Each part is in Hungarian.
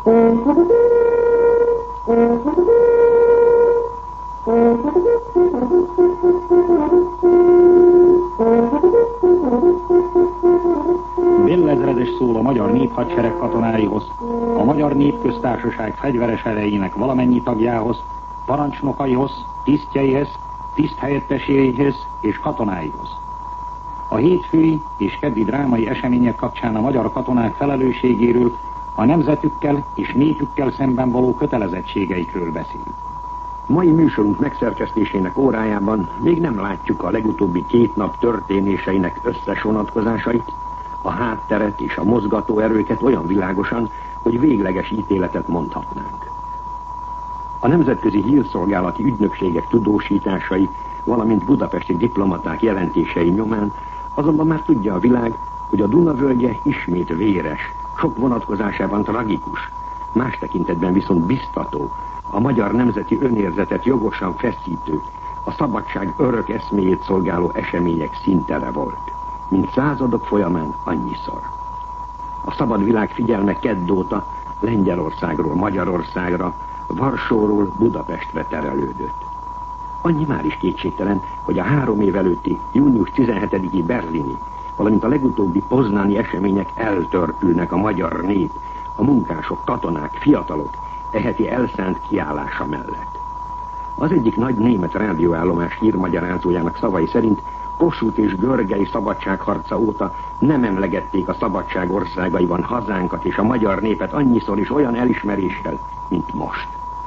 Bélezredes szól a magyar néphadsereg katonáihoz, a Magyar Népköztársaság fegyveres erejének valamennyi tagjához, parancsnokaihoz, tisztjeihez, tiszthelyetteséhez és katonáihoz. A hétfői és keddi drámai események kapcsán a magyar katonák felelősségéről, a nemzetükkel és népükkel szemben való kötelezettségeikről beszél. Mai műsorunk megszerkesztésének órájában még nem látjuk a legutóbbi 2 nap történéseinek összes vonatkozásait, a hátteret és a mozgató erőket olyan világosan, hogy végleges ítéletet mondhatnánk. A nemzetközi hírszolgálati ügynökségek tudósításai, valamint budapesti diplomaták jelentései nyomán azonban már tudja a világ, hogy a Duna völgye ismét véres, sok vonatkozásában tragikus, más tekintetben viszont biztató, a magyar nemzeti önérzetet jogosan feszítő, a szabadság örök eszméjét szolgáló események színtere volt, mint századok folyamán annyiszor. A szabad világ figyelme kedd óta Lengyelországról Magyarországra, Varsóról Budapestre terelődött. Annyi már is kétségtelen, hogy a 3 év előtti június 17-i berlini, valamint a legutóbbi poznani események eltörpülnek a magyar nép, a munkások, katonák, fiatalok eheti elszánt kiállása mellett. Az egyik nagy német rádióállomás hírmagyarázójának szavai szerint Kossuth és Görgei szabadságharca óta nem emlegették a szabadság országaiban hazánkat és a magyar népet annyiszor is olyan elismeréssel, mint most.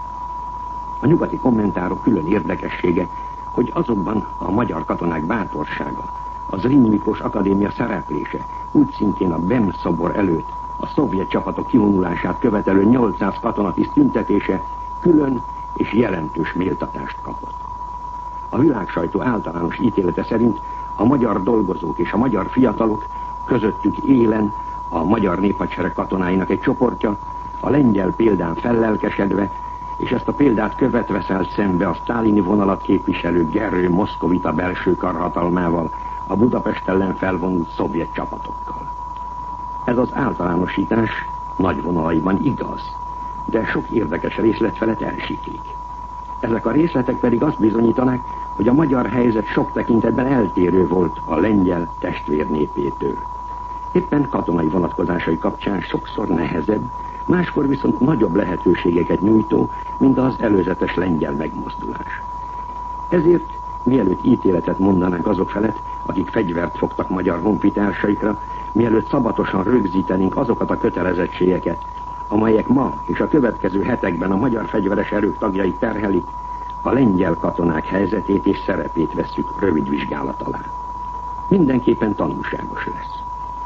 A nyugati kommentárok külön érdekessége, hogy azokban a magyar katonák bátorsága, az Zrínyi Miklós Akadémia szereplése, úgy szintén a BEM szobor előtt a szovjet csapatok kivonulását követelő 800 katonatiszt tüntetése külön és jelentős méltatást kapott. A világsajtó általános ítélete szerint a magyar dolgozók és a magyar fiatalok, közöttük élen a magyar néphadsereg katonáinak egy csoportja, a lengyel példán fellelkesedve, és ezt a példát követve szállt szembe a sztálini vonalat képviselő Gerő Moszkovita belső karhatalmával, a Budapest ellen felvonult szovjet csapatokkal. Ez az általánosítás nagy vonalaiban igaz, de sok érdekes részlet felett elsiklik. Ezek a részletek pedig azt bizonyítanák, hogy a magyar helyzet sok tekintetben eltérő volt a lengyel testvérnépétől. Éppen katonai vonatkozásai kapcsán sokszor nehezebb, máskor viszont nagyobb lehetőségeket nyújtó, mint az előzetes lengyel megmozdulás. Ezért, mielőtt ítéletet mondanánk azok felett, akik fegyvert fogtak magyar honfitársaikra, mielőtt szabatosan rögzítenénk azokat a kötelezettségeket, amelyek ma és a következő hetekben a magyar fegyveres erők tagjait terhelik, a lengyel katonák helyzetét és szerepét vesszük rövid vizsgálat alá. Mindenképpen tanulságos lesz.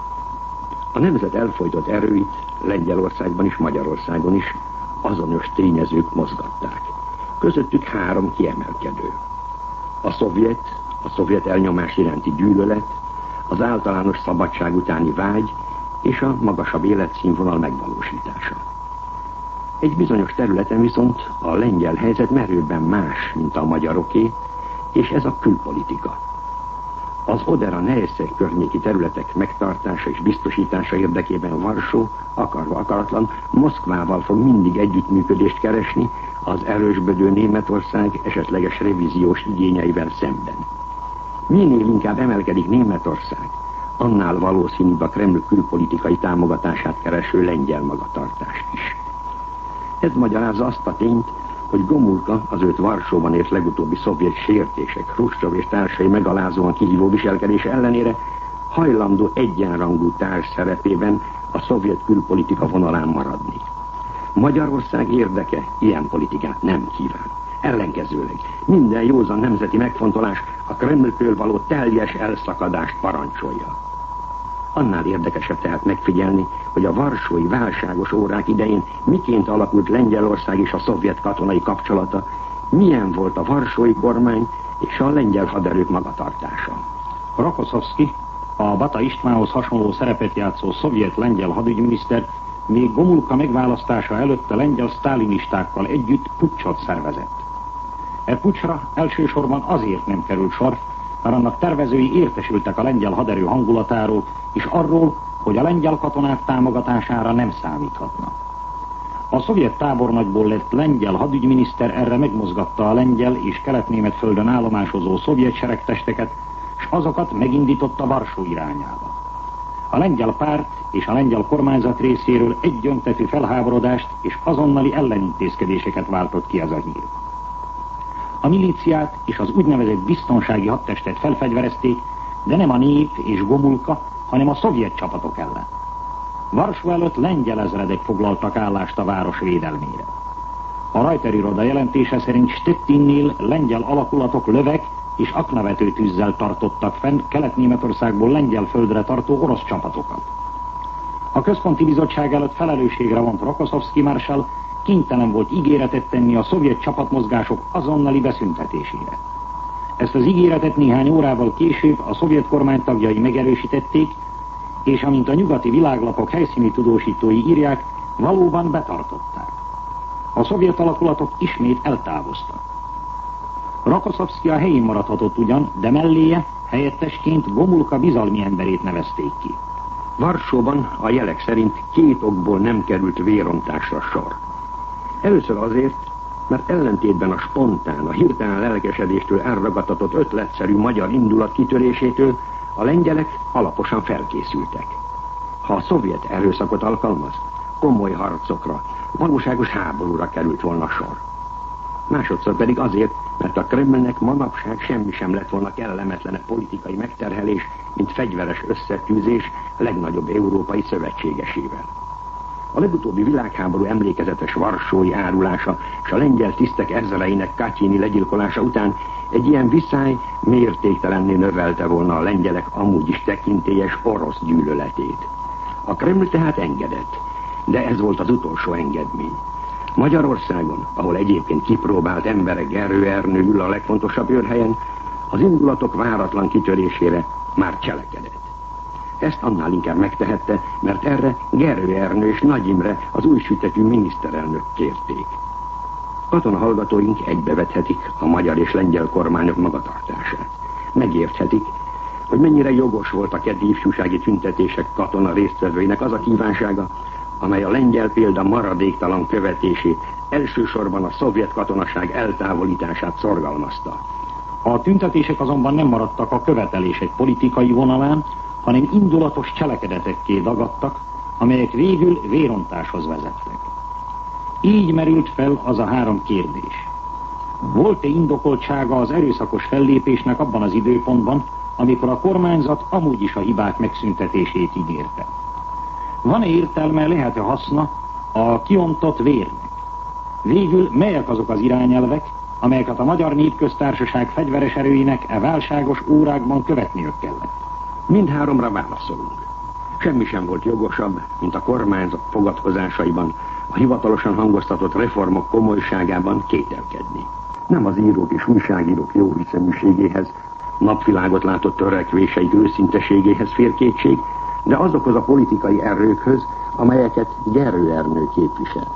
A nemzet elfojtott erőit Lengyelországban és Magyarországon is azonos tényezők mozgatták. Közöttük 3 kiemelkedő. A szovjet elnyomás iránti gyűlölet, az általános szabadság utáni vágy és a magasabb életszínvonal megvalósítása. Egy bizonyos területen viszont a lengyel helyzet merőben más, mint a magyaroké, és ez a külpolitika. Az Odera-Neisse környéki területek megtartása és biztosítása érdekében Varsó, akarva akaratlan, Moszkvával fog mindig együttműködést keresni az erősödő Németország esetleges revíziós igényeivel szemben. Minél inkább emelkedik Németország, annál valószínűbb a Kreml külpolitikai támogatását kereső lengyel magatartást is. Ez magyarázza azt a tényt, hogy Gomulka az őt Varsóban ért legutóbbi szovjet sértések, Hruscsov és társai megalázóan kihívó viselkedése ellenére hajlandó egyenrangú társ szerepében a szovjet külpolitika vonalán maradni. Magyarország érdeke ilyen politikát nem kíván. Ellenkezőleg minden józan nemzeti megfontolás a Kremltől való teljes elszakadást parancsolja. Annál érdekesebb tehát megfigyelni, hogy a varsói válságos órák idején miként alakult Lengyelország és a szovjet katonai kapcsolata, milyen volt a varsói kormány és a lengyel haderők magatartása. Rokoszovszki, a Bata Istvánhoz hasonló szerepet játszó szovjet-lengyel hadügyminiszter még Gomulka megválasztása előtt a lengyel sztálinistákkal együtt puccsot szervezett. E puccsra elsősorban azért nem került sor, mert annak tervezői értesültek a lengyel haderő hangulatáról, és arról, hogy a lengyel katonák támogatására nem számíthatnak. A szovjet tábornagyból lett lengyel hadügyminiszter erre megmozgatta a lengyel és kelet-német földön állomásozó szovjet seregtesteket, s azokat megindította Varsó irányába. A lengyel párt és a lengyel kormányzat részéről egyöntetű felháborodást és azonnali ellenintézkedéseket váltott ki ez a hír. A milíciát és az úgynevezett biztonsági hadtestet felfegyverezték, de nem a nép és Gomulka, hanem a szovjet csapatok ellen. Varsó előtt lengyel ezredek foglaltak állást a város védelmére. A rajteriroda jelentése szerint Stettinnél lengyel alakulatok lövek és aknavető tűzzel tartottak fenn Kelet-Németországból lengyel földre tartó orosz csapatokat. A központi bizottság előtt felelősségre vont Rokoszovszky mársall kénytelen volt ígéretet tenni a szovjet csapatmozgások azonnali beszüntetésére. Ezt az ígéretet néhány órával később a szovjet kormány tagjai megerősítették, és amint a nyugati világlapok helyszíni tudósítói írják, valóban betartották. A szovjet alakulatok ismét eltávoztak. Rokoszovszky a helyén maradhatott ugyan, de melléje helyettesként Gomulka bizalmi emberét nevezték ki. Varsóban a jelek szerint 2 okból nem került vérontásra sor. Először azért, mert ellentétben a spontán, a hirtelen lelkesedéstől elragadtatott ötletszerű magyar indulat kitörésétől a lengyelek alaposan felkészültek. Ha a szovjet erőszakot alkalmaz, komoly harcokra, valóságos háborúra került volna sor. Másodszor pedig azért, mert a Kremlnek manapság semmi sem lett volna kellemetlenebb politikai megterhelés, mint fegyveres összetűzés legnagyobb európai szövetségesével. A legutóbbi világháború emlékezetes varsói árulása és a lengyel tisztek ezreinek Katyini legyilkolása után egy ilyen viszály mértéktelenné növelte volna a lengyelek amúgy is tekintélyes orosz gyűlöletét. A Kreml tehát engedett, de ez volt az utolsó engedmény. Magyarországon, ahol egyébként kipróbált emberek Gerő Ernő ül a legfontosabb őrhelyen, az indulatok váratlan kitörésére már cselekedett. Ezt annál inkább megtehette, mert erre Gerő Ernő és Nagy Imre, az új sütetű miniszterelnök kérték. Katonahallgatóink egybevethetik a magyar és lengyel kormányok magatartását. Megérthetik, hogy mennyire jogos volt a keddi ifjúsági tüntetések katona résztvevőinek az a kívánsága, amely a lengyel példa maradéktalan követését, elsősorban a szovjet katonaság eltávolítását szorgalmazta. A tüntetések azonban nem maradtak a követelések politikai vonalán, hanem indulatos cselekedetekké dagadtak, amelyek végül vérontáshoz vezettek. Így merült fel az a 3 kérdés. Volt-e indokoltsága az erőszakos fellépésnek abban az időpontban, amikor a kormányzat amúgy is a hibák megszüntetését ígérte? Van-e értelme, lehet-e haszna a kiontott vérnek? Végül melyek azok az irányelvek, amelyeket a Magyar Népköztársaság fegyveres erőinek e válságos órákban követniük kellett? Mindháromra válaszolunk. Semmi sem volt jogosabb, mint a kormányzat fogadkozásaiban, a hivatalosan hangoztatott reformok komolyságában kételkedni. Nem az írók és újságírók jóhiszeműségéhez, napvilágot látott törekvéseik őszinteségéhez fér kétség, de azokhoz a politikai erőkhöz, amelyeket Gerő Ernő képviselt.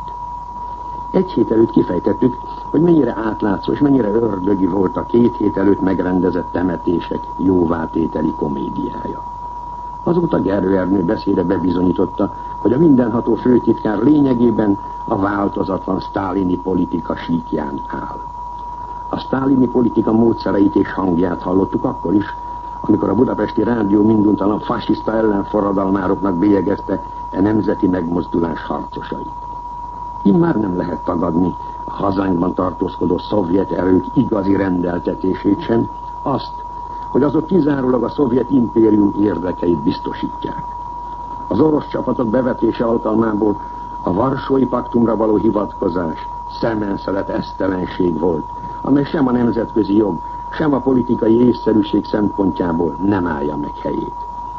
Egy hét előtt kifejtettük, hogy mennyire átlátszó és mennyire ördögi volt a 2 hét előtt megrendezett temetések jóvátételi komédiája. Azóta Gerő Ernő beszéde bebizonyította, hogy a mindenható főtitkár lényegében a változatlan sztálini politika síkján áll. A sztálini politika módszereit és hangját hallottuk akkor is, amikor a budapesti rádió minduntalan fasiszta ellenforradalmároknak bélyegezte a nemzeti megmozdulás harcosait. Immár nem lehet tagadni a hazánkban tartózkodó szovjet erők igazi rendeltetését sem, azt, hogy azok kizárólag a szovjet impérium érdekeit biztosítják. Az orosz csapatok bevetése alkalmából a Varsói Paktumra való hivatkozás szemenszelet esztelenség volt, amely sem a nemzetközi jog, sem a politikai észszerűség szempontjából nem állja meg helyét.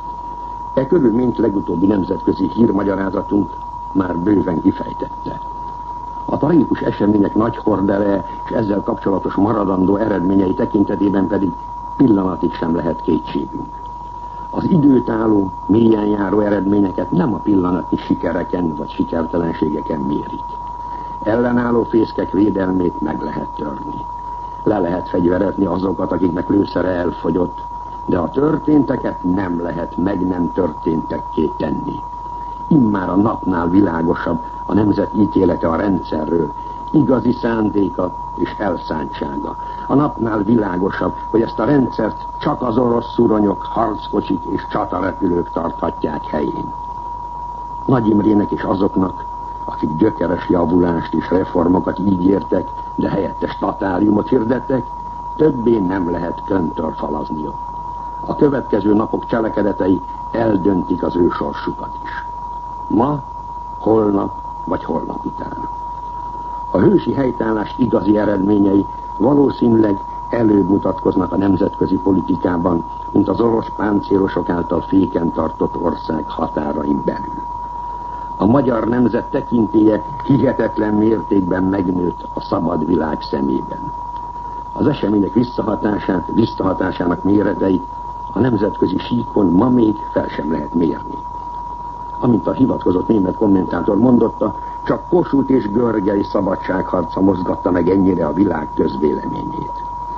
E körülményt legutóbbi nemzetközi hírmagyarázatunk már bőven kifejtette. A tragikus események nagy hordere és ezzel kapcsolatos maradandó eredményei tekintetében pedig pillanatig sem lehet kétségünk. Az időtálló, mélyen járó eredményeket nem a pillanatnyi sikereken vagy sikertelenségeken mérik. Ellenálló fészkek védelmét meg lehet törni. Le lehet fegyverezni azokat, akiknek lőszere elfogyott, de a történteket nem lehet meg nem történtekké tenni. immár a napnál világosabb a nemzet ítélete a rendszerről, igazi szándéka és elszántsága. A napnál világosabb, hogy ezt a rendszert csak az orosz szuronyok, harckocsik és csatarepülők tarthatják helyén. Nagy Imrének és azoknak, akik gyökeres javulást és reformokat ígértek, de helyette statáriumot hirdettek, többé nem lehet köntörfalazniuk. A következő napok cselekedetei eldöntik az ő sorsukat is. Ma, holnap vagy holnap után. A hősi helytállás igazi eredményei valószínűleg előbb mutatkoznak a nemzetközi politikában, mint az orosz páncélosok által féken tartott ország határain belül. A magyar nemzet tekintélye hihetetlen mértékben megnőtt a szabad világ szemében. Az események visszahatásának méreteit a nemzetközi síkon ma még fel sem lehet mérni. Amint a hivatkozott német kommentátor mondotta, csak Kossuth és Görgely szabadságharca mozgatta meg ennyire a világ közvéleményét.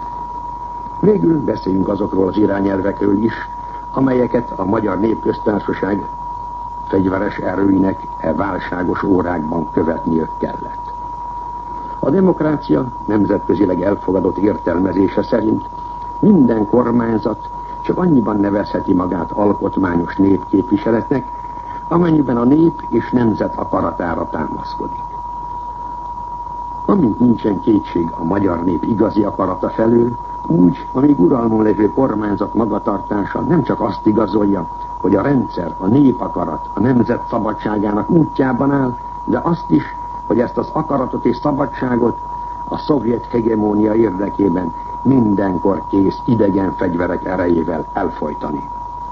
Végül beszéljünk azokról az irányelvekről is, amelyeket a Magyar Népköztársaság fegyveres erőinek válságos órákban követniük kellett. A demokrácia nemzetközileg elfogadott értelmezése szerint minden kormányzat csak annyiban nevezheti magát alkotmányos népképviseletnek, amennyiben a nép és nemzet akaratára támaszkodik. Amint nincsen kétség a magyar nép igazi akarata felől, úgy, amíg uralmon lévő kormányzat magatartása nem csak azt igazolja, hogy a rendszer, a népakarat, a nemzet szabadságának útjában áll, de azt is, hogy ezt az akaratot és szabadságot a szovjet hegemónia érdekében mindenkor kész idegen fegyverek erejével elfojtani.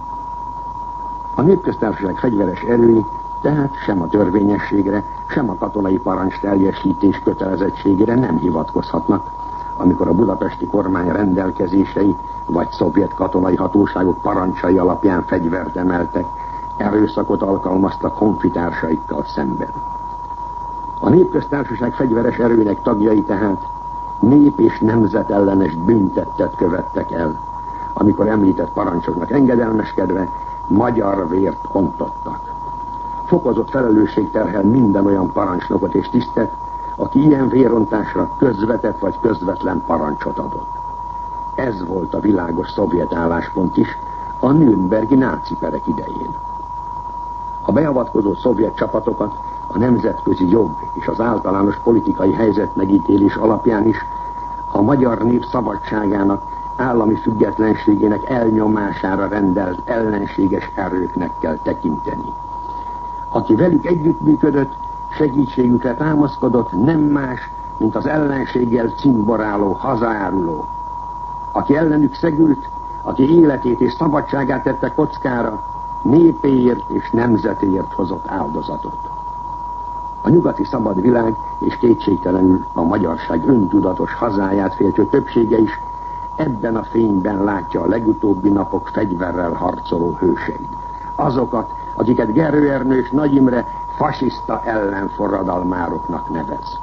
A Népköztársaság fegyveres erői tehát sem a törvényességre, sem a katonai parancs teljesítés kötelezettségére nem hivatkozhatnak, amikor a budapesti kormány rendelkezései vagy szovjet katonai hatóságok parancsai alapján fegyvert emeltek, erőszakot alkalmaztak honfitársaikkal szemben. A Népköztársaság fegyveres erőinek tagjai tehát nép- és nemzetellenes bűntettet követtek el, amikor említett parancsoknak engedelmeskedve magyar vért ontottak. Fokozott felelősség terhel minden olyan parancsnokot és tisztet, aki ilyen vérontásra közvetett vagy közvetlen parancsot adott. Ez volt a világos szovjet álláspont is a nürnbergi náci perek idején. A beavatkozó szovjet csapatokat a nemzetközi jog és az általános politikai helyzet megítélés alapján is a magyar nép szabadságának, állami függetlenségének elnyomására rendelt ellenséges erőknek kell tekinteni. Aki velük együttműködött, segítségükre támaszkodott, nem más, mint az ellenséggel cimboráló hazaáruló. Aki ellenük szegült, aki életét és szabadságát tette kockára, népéért és nemzetéért hozott áldozatot. A nyugati szabad világ és kétségtelenül a magyarság öntudatos hazáját féltő többsége is ebben a fényben látja a legutóbbi napok fegyverrel harcoló hőseit. Azokat, akiket Gerő Ernő és Nagy Imre fasiszta ellenforradalmároknak nevez.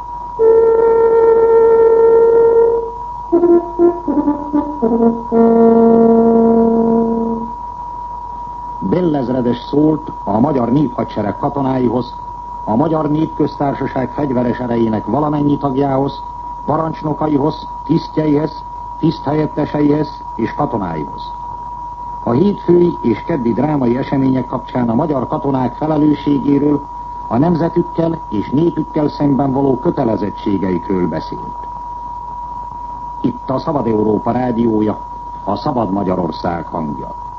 Bellezredes szólt a magyar néphadsereg katonáihoz, a Magyar Népköztársaság fegyveres erejének valamennyi tagjához, parancsnokaihoz, tisztjeihez, tiszthelyetteseihez és katonáihoz. A hétfői és keddi drámai események kapcsán a magyar katonák felelősségéről, a nemzetükkel és népükkel szemben való kötelezettségeikről beszélt. Itt a Szabad Európa rádiója, a Szabad Magyarország hangja.